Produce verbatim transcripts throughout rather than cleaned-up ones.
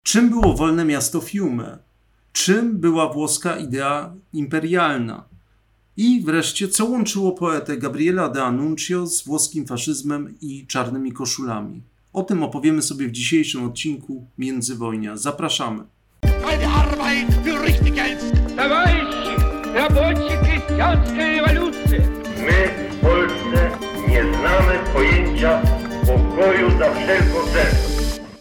Czym było wolne miasto Fiume? Czym była włoska idea imperialna? I wreszcie, co łączyło poetę Gabriela D'Annunzio z włoskim faszyzmem i czarnymi koszulami? O tym opowiemy sobie w dzisiejszym odcinku Międzywojnia. Zapraszamy. Eine Arbeit für richtig Geld. Товарищи, рабочие крестьянской революции. My w Polsce nie znamy pojęcia pokoju za wszelką cenę.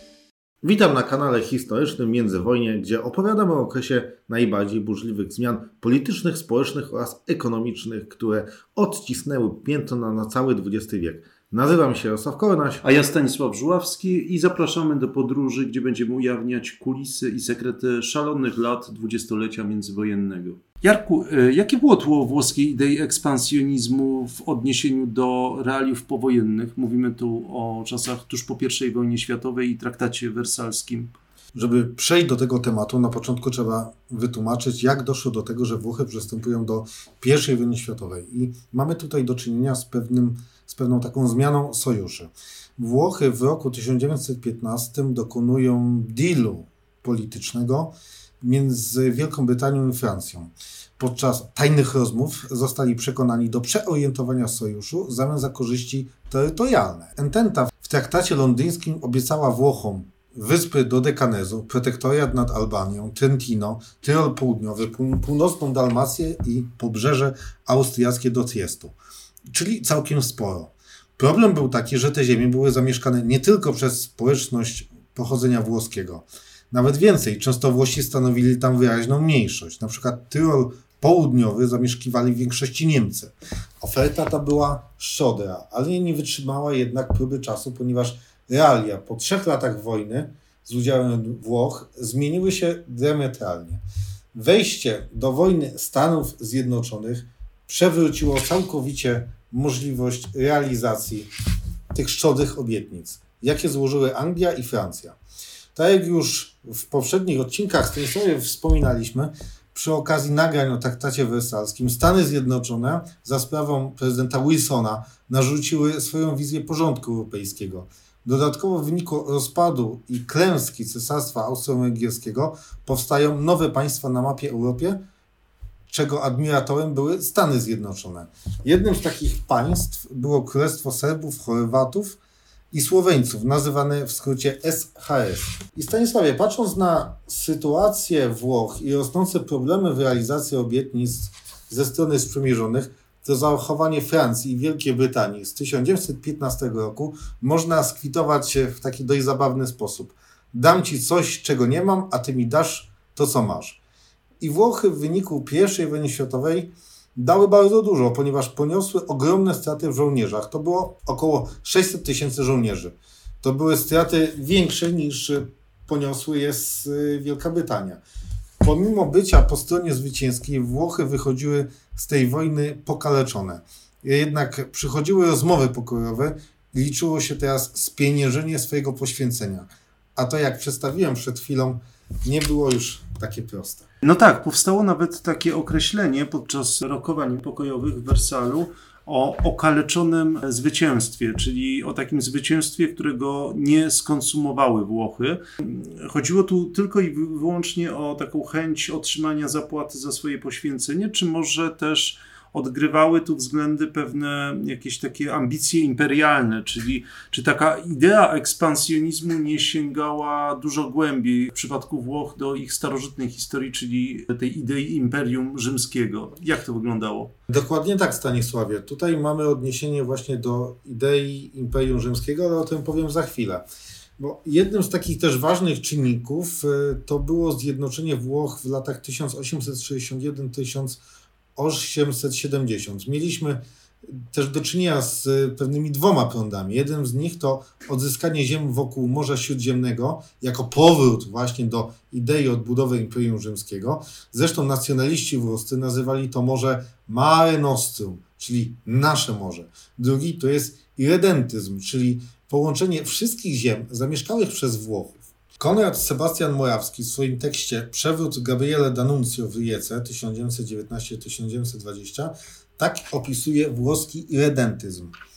Witam na kanale historycznym Międzywojnie, gdzie opowiadamy o okresie najbardziej burzliwych zmian politycznych, społecznych oraz ekonomicznych, które odcisnęły piętno na cały dwudziesty wiek. Nazywam się Jarosław Kołnaś. A ja Stanisław Żuławski i zapraszamy do podróży, gdzie będziemy ujawniać kulisy i sekrety szalonych lat dwudziestolecia międzywojennego. Jarku, jakie było tło włoskiej idei ekspansjonizmu w odniesieniu do realiów powojennych? Mówimy tu o czasach tuż po pierwszej wojnie światowej i traktacie wersalskim. Żeby przejść do tego tematu, na początku trzeba wytłumaczyć, jak doszło do tego, że Włochy przystępują do pierwszej wojny światowej. I mamy tutaj do czynienia z, pewnym, z pewną taką zmianą sojuszy. Włochy w roku tysiąc dziewięćset piętnastym dokonują dealu politycznego między Wielką Brytanią i Francją. Podczas tajnych rozmów zostali przekonani do przeorientowania sojuszu w zamian za korzyści terytorialne. Ententa w traktacie londyńskim obiecała Włochom wyspy Dodekanezu, protektoriat nad Albanią, Trentino, Tyrol Południowy, północną Dalmację i pobrzeże austriackie do Triestu. Czyli całkiem sporo. Problem był taki, że te ziemie były zamieszkane nie tylko przez społeczność pochodzenia włoskiego. Nawet więcej, często Włosi stanowili tam wyraźną mniejszość. Na przykład Tyrol Południowy zamieszkiwali w większości Niemcy. Oferta ta była szczodra, ale nie wytrzymała jednak próby czasu, ponieważ realia po trzech latach wojny z udziałem Włoch zmieniły się diametralnie. Wejście do wojny Stanów Zjednoczonych przewróciło całkowicie możliwość realizacji tych szczodrych obietnic, jakie złożyły Anglia i Francja. Tak jak już w poprzednich odcinkach z tej serii wspominaliśmy, przy okazji nagrań o traktacie wersalskim Stany Zjednoczone za sprawą prezydenta Wilsona narzuciły swoją wizję porządku europejskiego. Dodatkowo w wyniku rozpadu i klęski Cesarstwa Austro-Węgierskiego powstają nowe państwa na mapie Europy, czego admiratorem były Stany Zjednoczone. Jednym z takich państw było Królestwo Serbów, Chorwatów i Słoweńców, nazywane w skrócie S H S. I Stanisławie, patrząc na sytuację Włoch i rosnące problemy w realizacji obietnic ze strony sprzymierzonych, to zachowanie Francji i Wielkiej Brytanii z tysiąc dziewięćset piętnastego roku można skwitować w taki dość zabawny sposób. Dam ci coś, czego nie mam, a ty mi dasz to, co masz. I Włochy w wyniku pierwszej wojny światowej dały bardzo dużo, ponieważ poniosły ogromne straty w żołnierzach. To było około sześćset tysięcy żołnierzy. To były straty większe niż poniosły je Wielka Brytania. Pomimo bycia po stronie zwycięskiej, Włochy wychodziły z tej wojny pokaleczone. Jednak przychodziły rozmowy pokojowe i liczyło się teraz spieniężenie swojego poświęcenia. A to, jak przedstawiłem przed chwilą, nie było już takie proste. No tak, powstało nawet takie określenie podczas rokowań pokojowych w Wersalu o okaleczonym zwycięstwie, czyli o takim zwycięstwie, którego nie skonsumowały Włochy. Chodziło tu tylko i wyłącznie o taką chęć otrzymania zapłaty za swoje poświęcenie, czy może też odgrywały tu względy pewne jakieś takie ambicje imperialne, czyli czy taka idea ekspansjonizmu nie sięgała dużo głębiej w przypadku Włoch do ich starożytnej historii, czyli tej idei Imperium Rzymskiego. Jak to wyglądało? Dokładnie tak, Stanisławie. Tutaj mamy odniesienie właśnie do idei Imperium Rzymskiego, ale o tym powiem za chwilę. Bo jednym z takich też ważnych czynników to było zjednoczenie Włoch w latach tysiąc osiemset sześćdziesiąt jeden do tysiąc osiemset siedemdziesiąt. Mieliśmy też do czynienia z pewnymi dwoma prądami. Jeden z nich to odzyskanie ziem wokół Morza Śródziemnego jako powrót właśnie do idei odbudowy Imperium Rzymskiego. Zresztą nacjonaliści włoscy nazywali to morze Mare Nostrum, czyli nasze morze. Drugi to jest irredentyzm, czyli połączenie wszystkich ziem zamieszkałych przez Włochów. Konrad Sebastian Morawski w swoim tekście Przewrót Gabriele D'Annunzio w Rijece tysiąc dziewięćset dziewiętnasty do tysiąc dziewięćset dwudziestego tak opisuje włoski irredentyzm.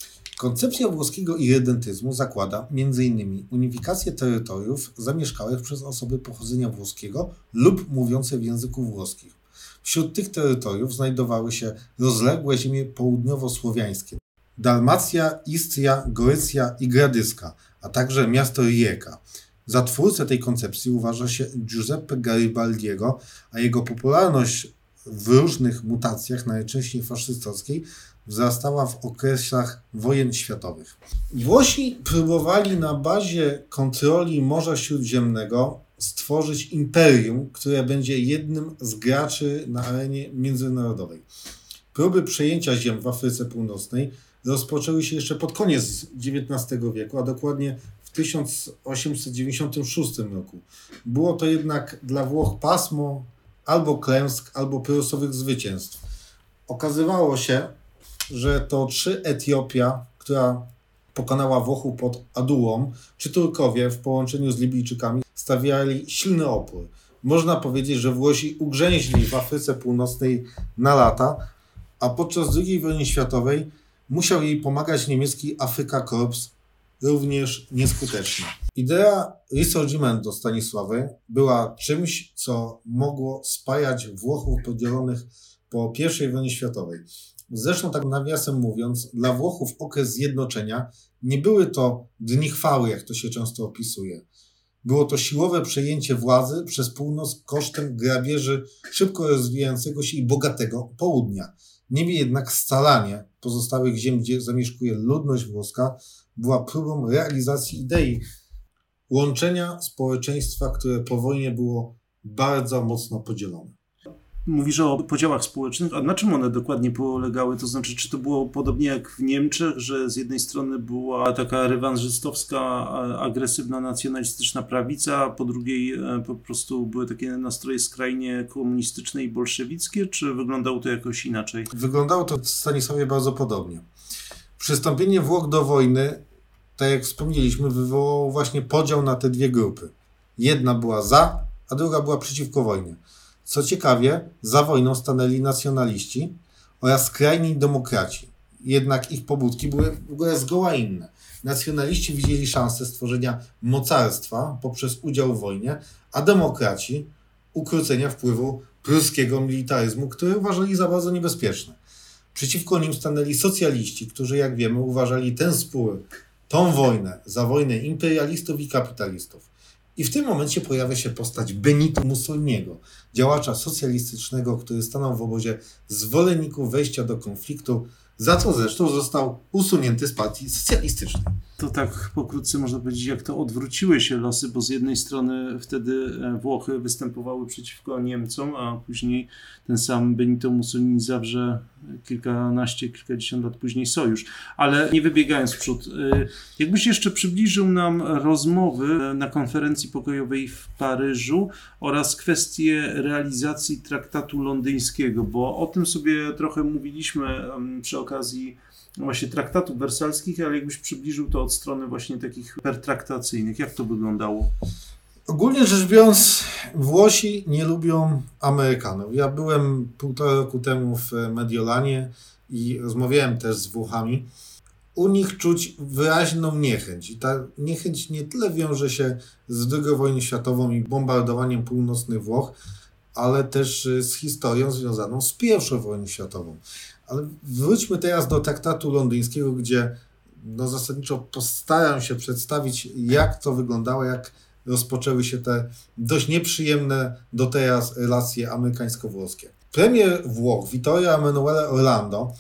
Koncepcja włoskiego irredentyzmu zakłada między innymi unifikację terytoriów zamieszkałych przez osoby pochodzenia włoskiego lub mówiące w języku włoskim. Wśród tych terytoriów znajdowały się rozległe ziemie południowo-słowiańskie, Dalmacja, Istria, Gorycja i Gradyska, a także miasto Rijeka. Za twórcę tej koncepcji uważa się Giuseppe Garibaldiego, a jego popularność w różnych mutacjach, najczęściej faszystowskiej, wzrastała w okresach wojen światowych. Włosi próbowali na bazie kontroli Morza Śródziemnego stworzyć imperium, które będzie jednym z graczy na arenie międzynarodowej. Próby przejęcia ziem w Afryce Północnej rozpoczęły się jeszcze pod koniec dziewiętnastego wieku, a dokładnie w tysiąc osiemset dziewięćdziesiątym szóstym roku. Było to jednak dla Włoch pasmo albo klęsk, albo pyrrusowych zwycięstw. Okazywało się, że to czy Etiopia, która pokonała Włochów pod Adułą, czy Turkowie w połączeniu z Libijczykami stawiali silny opór. Można powiedzieć, że Włosi ugrzęźli w Afryce Północnej na lata, a podczas drugiej wojny światowej musiał jej pomagać niemiecki Afrika Korps, również nieskuteczny. Idea Risorgimento Stanisławy była czymś, co mogło spajać Włochów podzielonych po pierwszej wojnie światowej. Zresztą, tak nawiasem mówiąc, dla Włochów okres zjednoczenia nie były to dni chwały, jak to się często opisuje. Było to siłowe przejęcie władzy przez północ kosztem grabieży szybko rozwijającego się i bogatego południa. Niemniej jednak scalanie pozostałych ziem, gdzie zamieszkuje ludność włoska, była próbą realizacji idei łączenia społeczeństwa, które po wojnie było bardzo mocno podzielone. Mówisz o podziałach społecznych, a na czym one dokładnie polegały? To znaczy, czy to było podobnie jak w Niemczech, że z jednej strony była taka rewanżystowska, agresywna, nacjonalistyczna prawica, a po drugiej po prostu były takie nastroje skrajnie komunistyczne i bolszewickie, czy wyglądało to jakoś inaczej? Wyglądało to w Stanisławie bardzo podobnie. Przystąpienie Włoch do wojny, tak jak wspomnieliśmy, wywołało właśnie podział na te dwie grupy. Jedna była za, a druga była przeciwko wojnie. Co ciekawie, za wojną stanęli nacjonaliści oraz skrajni demokraci. Jednak ich pobudki były w ogóle zgoła inne. Nacjonaliści widzieli szansę stworzenia mocarstwa poprzez udział w wojnie, a demokraci ukrócenia wpływu pruskiego militaryzmu, który uważali za bardzo niebezpieczny. Przeciwko nim stanęli socjaliści, którzy, jak wiemy, uważali ten spór, tą wojnę za wojnę imperialistów i kapitalistów. I w tym momencie pojawia się postać Benito Mussoliniego, działacza socjalistycznego, który stanął w obozie zwolenników wejścia do konfliktu, za co zresztą został usunięty z partii socjalistycznej. To tak pokrótce można powiedzieć, jak to odwróciły się losy, bo z jednej strony wtedy Włochy występowały przeciwko Niemcom, a później ten sam Benito Mussolini zawrze kilkanaście, kilkadziesiąt lat później sojusz. Ale nie wybiegając w przód, jakbyś jeszcze przybliżył nam rozmowy na konferencji pokojowej w Paryżu oraz kwestie realizacji traktatu londyńskiego, bo o tym sobie trochę mówiliśmy przy okazji właśnie traktatów wersalskich, ale jakbyś przybliżył to od strony właśnie takich pertraktacyjnych. Jak to wyglądało? Ogólnie rzecz biorąc, Włosi nie lubią Amerykanów. Ja byłem półtora roku temu w Mediolanie i rozmawiałem też z Włochami. U nich czuć wyraźną niechęć. I ta niechęć nie tyle wiąże się z drugą wojną światową i bombardowaniem północnych Włoch, ale też z historią związaną z pierwszą wojną światową. Ale wróćmy teraz do traktatu londyńskiego, gdzie no zasadniczo postaram się przedstawić, jak to wyglądało, jak rozpoczęły się te dość nieprzyjemne do teraz relacje amerykańsko-włoskie. Premier Włoch Vittorio Emanuele Orlando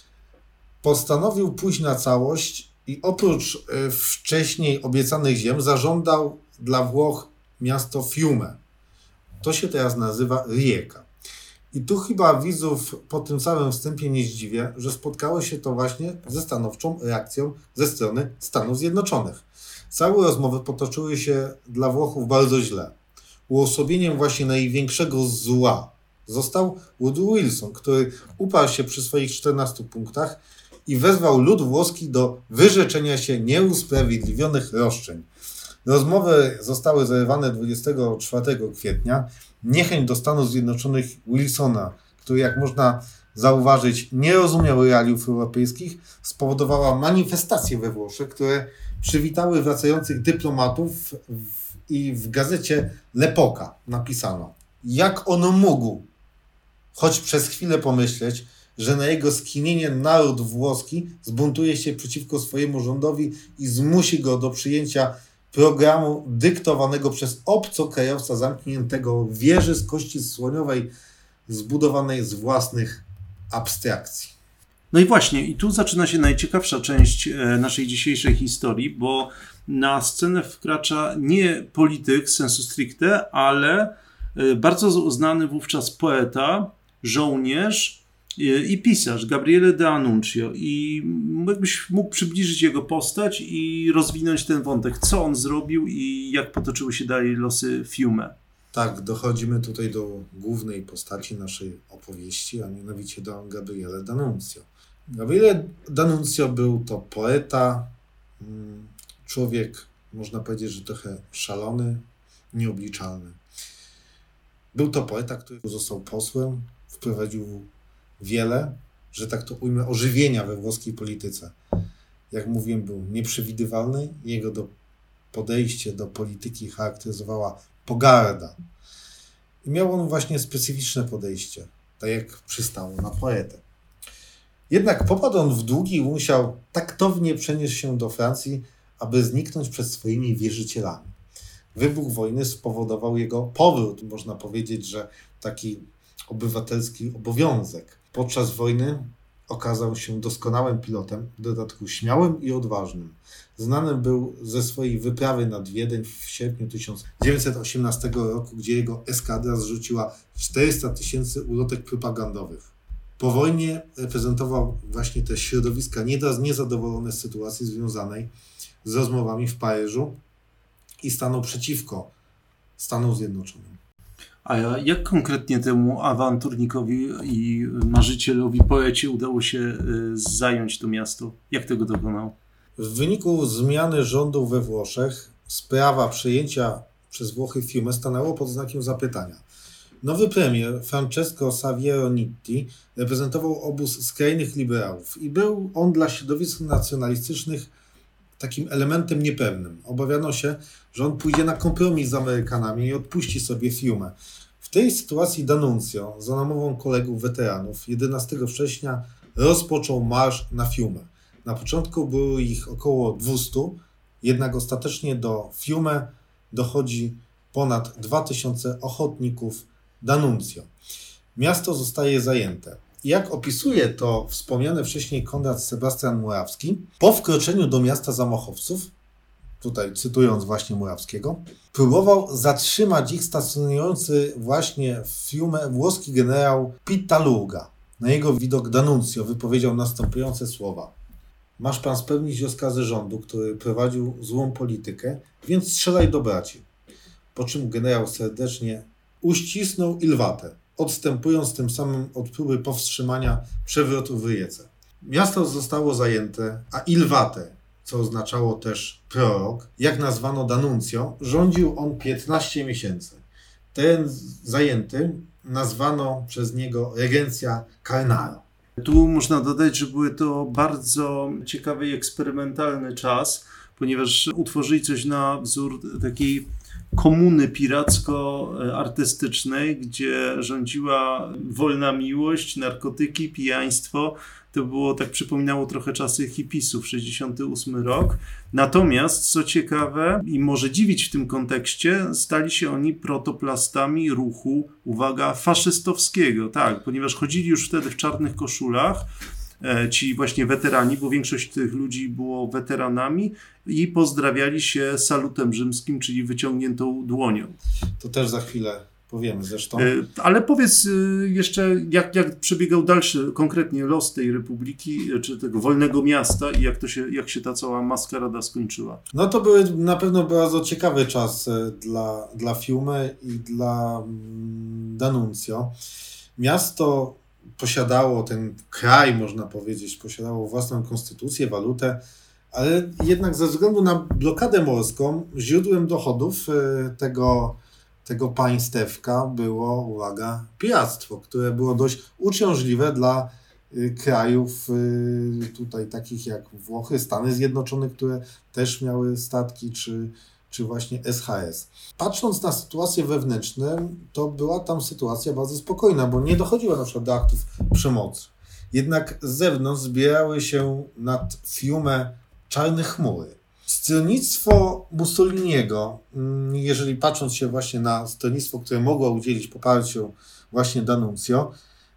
postanowił pójść na całość i oprócz wcześniej obiecanych ziem zażądał dla Włoch miasto Fiume. To się teraz nazywa Rijeka. I tu chyba widzów po tym całym wstępie nie zdziwię, że spotkało się to właśnie ze stanowczą reakcją ze strony Stanów Zjednoczonych. Całe rozmowy potoczyły się dla Włochów bardzo źle. Uosobieniem właśnie największego zła został Woodrow Wilson, który uparł się przy swoich czternastu punktach i wezwał lud włoski do wyrzeczenia się nieusprawiedliwionych roszczeń. Rozmowy zostały zerwane dwudziestego czwartego kwietnia. Niechęć do Stanów Zjednoczonych Wilsona, który jak można zauważyć, nie rozumiał realiów europejskich, spowodowała manifestacje we Włoszech, które przywitały wracających dyplomatów w, i w gazecie L'Epoca napisano: jak on mógł choć przez chwilę pomyśleć, że na jego skinienie naród włoski zbuntuje się przeciwko swojemu rządowi i zmusi go do przyjęcia programu dyktowanego przez obcokrajowca zamkniętego w wieży z kości słoniowej zbudowanej z własnych abstrakcji. No i właśnie, i tu zaczyna się najciekawsza część naszej dzisiejszej historii, bo na scenę wkracza nie polityk sensu stricte, ale bardzo znany wówczas poeta, żołnierz i pisarz Gabriele D'Annunzio. I jakbyś mógł przybliżyć jego postać i rozwinąć ten wątek, co on zrobił i jak potoczyły się dalej losy Fiume. Tak, dochodzimy tutaj do głównej postaci naszej opowieści, a mianowicie do Gabriele D'Annunzio. Gabriele D'Annunzio był to poeta, człowiek, można powiedzieć, że trochę szalony, nieobliczalny. Był to poeta, który został posłem, wprowadził wiele, że tak to ujmę, ożywienia we włoskiej polityce. Jak mówiłem, był nieprzewidywalny, jego do podejście do polityki charakteryzowała pogarda. I miał on właśnie specyficzne podejście, tak jak przystało na poetę. Jednak popadł on w długi i musiał taktownie przenieść się do Francji, aby zniknąć przed swoimi wierzycielami. Wybuch wojny spowodował jego powrót, można powiedzieć, że taki obywatelski obowiązek. Podczas wojny okazał się doskonałym pilotem, w dodatku śmiałym i odważnym. Znanym był ze swojej wyprawy nad Wiedeń w sierpniu tysiąc dziewięćset osiemnastego roku, gdzie jego eskadra zrzuciła czterysta tysięcy ulotek propagandowych. Po wojnie reprezentował właśnie te środowiska niezadowolone z sytuacji związanej z rozmowami w Paryżu i stanął przeciwko Stanom Zjednoczonym. A jak konkretnie temu awanturnikowi i marzycielowi, poecie udało się zająć to miasto? Jak tego dokonał? W wyniku zmiany rządu we Włoszech sprawa przejęcia przez Włochy Fiume stanęło pod znakiem zapytania. Nowy premier Francesco Saviero Nitti reprezentował obóz skrajnych liberałów i był on dla środowisk nacjonalistycznych takim elementem niepewnym. Obawiano się, że on pójdzie na kompromis z Amerykanami i odpuści sobie Fiume. W tej sytuacji D'Annunzio za namową kolegów weteranów jedenastego września rozpoczął marsz na Fiume. Na początku było ich około dwustu, jednak ostatecznie do Fiume dochodzi ponad dwa tysiące ochotników D'Annunzio. Miasto zostaje zajęte. Jak opisuje to wspomniany wcześniej Konrad Sebastian Murawski, po wkroczeniu do miasta zamachowców, tutaj cytując właśnie Murawskiego, próbował zatrzymać ich stacjonujący właśnie w Fiume włoski generał Pittaluga. Na jego widok D'Annunzio wypowiedział następujące słowa: masz pan spełnić rozkazy rządu, który prowadził złą politykę, więc strzelaj do braci. Po czym generał serdecznie uścisnął Ilvatę, odstępując tym samym od próby powstrzymania przewrotu w Rijece. Miasto zostało zajęte, a Ilvatę, co oznaczało też prorok, jak nazwano D'Annunzio, rządził on piętnaście miesięcy. Teren zajęty nazwano przez niego Regencja Carnaro. Tu można dodać, że były to bardzo ciekawy i eksperymentalny czas, ponieważ utworzyli coś na wzór takiej komuny piracko-artystycznej, gdzie rządziła wolna miłość, narkotyki, pijaństwo. To było, tak przypominało trochę czasy hipisów, sześćdziesiąty ósmy rok. Natomiast, co ciekawe i może dziwić w tym kontekście, stali się oni protoplastami ruchu, uwaga, faszystowskiego. Tak, ponieważ chodzili już wtedy w czarnych koszulach, ci właśnie weterani, bo większość tych ludzi było weteranami i pozdrawiali się salutem rzymskim, czyli wyciągniętą dłonią. To też za chwilę powiemy zresztą. Ale powiedz jeszcze, jak, jak przebiegał dalszy konkretnie los tej republiki, czy tego wolnego miasta i jak, to się, jak się ta cała maskarada skończyła. No to były na pewno bardzo ciekawy czas dla, dla Fiume i dla D'Annunzio. Miasto posiadało, ten kraj można powiedzieć, posiadało własną konstytucję, walutę, ale jednak ze względu na blokadę morską źródłem dochodów tego tego państewka było, uwaga, piractwo, które było dość uciążliwe dla y, krajów y, tutaj takich jak Włochy, Stany Zjednoczone, które też miały statki, czy, czy właśnie S H S. Patrząc na sytuację wewnętrzną, to była tam sytuacja bardzo spokojna, bo nie dochodziło na przykład do aktów przemocy. Jednak z zewnątrz zbierały się nad Fiume czarne chmury. Stronnictwo Mussoliniego, jeżeli patrząc się właśnie na stronnictwo, które mogło udzielić poparciu właśnie D'Annunzio,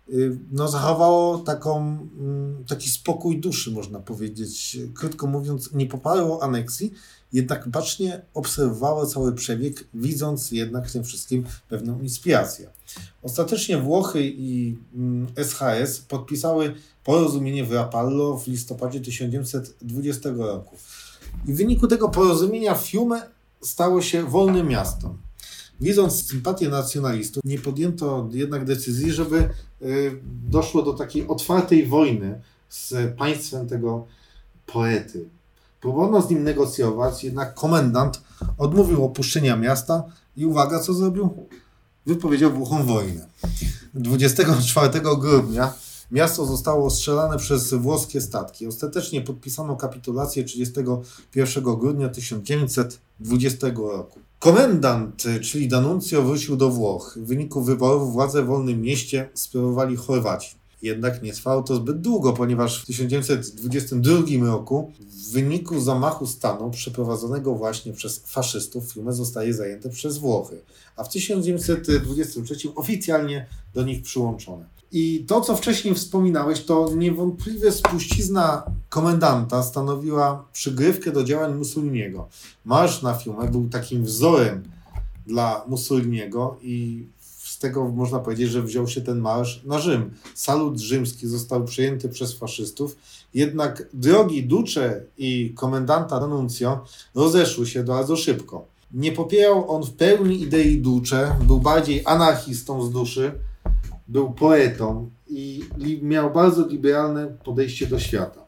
no zachowało taką, taki spokój duszy, można powiedzieć. Krótko mówiąc, nie poparło aneksji, jednak bacznie obserwowało cały przebieg, widząc jednak w tym wszystkim pewną inspirację. Ostatecznie Włochy i S H S podpisały porozumienie w Rapallo w listopadzie tysiąc dziewięćset dwudziestego roku. I w wyniku tego porozumienia Fiume stało się wolnym miastem. Widząc sympatię nacjonalistów, nie podjęto jednak decyzji, żeby doszło do takiej otwartej wojny z państwem tego poety. Próbowano z nim negocjować, jednak komendant odmówił opuszczenia miasta i uwaga, co zrobił? Wypowiedział Włochom wojnę. dwudziestego czwartego grudnia miasto zostało ostrzelane przez włoskie statki. Ostatecznie podpisano kapitulację trzydziestego pierwszego grudnia tysiąc dziewięćset dwudziestego roku. Komendant, czyli D'Annunzio, wrócił do Włoch. W wyniku wyborów władzę w wolnym mieście sprawowali Chorwaci. Jednak nie trwało to zbyt długo, ponieważ w tysiąc dziewięćset dwudziestym drugim roku w wyniku zamachu stanu przeprowadzonego właśnie przez faszystów Fiume zostaje zajęte przez Włochy, a w tysiąc dziewięćset dwudziestym trzecim oficjalnie do nich przyłączone. I to, co wcześniej wspominałeś, to niewątpliwie spuścizna komendanta stanowiła przygrywkę do działań Mussoliniego. Marsz na Fiume był takim wzorem dla Mussoliniego i z tego można powiedzieć, że wziął się ten marsz na Rzym. Salut rzymski został przejęty przez faszystów, jednak drogi Duce i komendanta D'Annunzio rozeszły się bardzo szybko. Nie popierał on w pełni idei Duce, był bardziej anarchistą z duszy, był poetą i li- miał bardzo liberalne podejście do świata.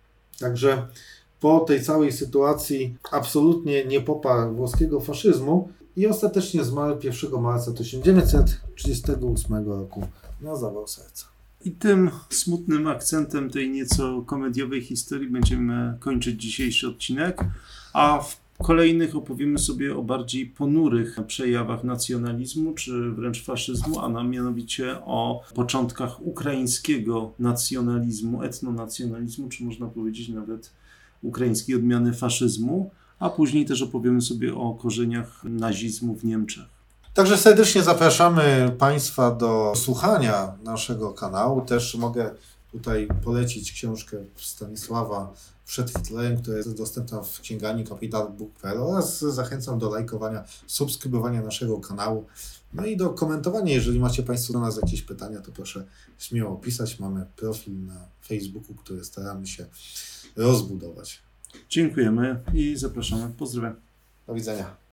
Także po tej całej sytuacji absolutnie nie poparł włoskiego faszyzmu i ostatecznie zmarł pierwszego marca tysiąc dziewięćset trzydziestego ósmego roku na zawał serca. I tym smutnym akcentem tej nieco komediowej historii będziemy kończyć dzisiejszy odcinek, a w kolejnych opowiemy sobie o bardziej ponurych przejawach nacjonalizmu, czy wręcz faszyzmu, a mianowicie o początkach ukraińskiego nacjonalizmu, etnonacjonalizmu, czy można powiedzieć nawet ukraińskiej odmiany faszyzmu, a później też opowiemy sobie o korzeniach nazizmu w Niemczech. Także serdecznie zapraszamy Państwa do słuchania naszego kanału. Też mogę tutaj polecić książkę Stanisława Przed Hitlerem, która jest dostępna w księgarni capital book kropka p l oraz zachęcam do lajkowania, subskrybowania naszego kanału, no i do komentowania. Jeżeli macie Państwo do nas jakieś pytania, to proszę śmiało pisać. Mamy profil na Facebooku, który staramy się rozbudować. Dziękujemy i zapraszamy. Pozdrawiam. Do widzenia.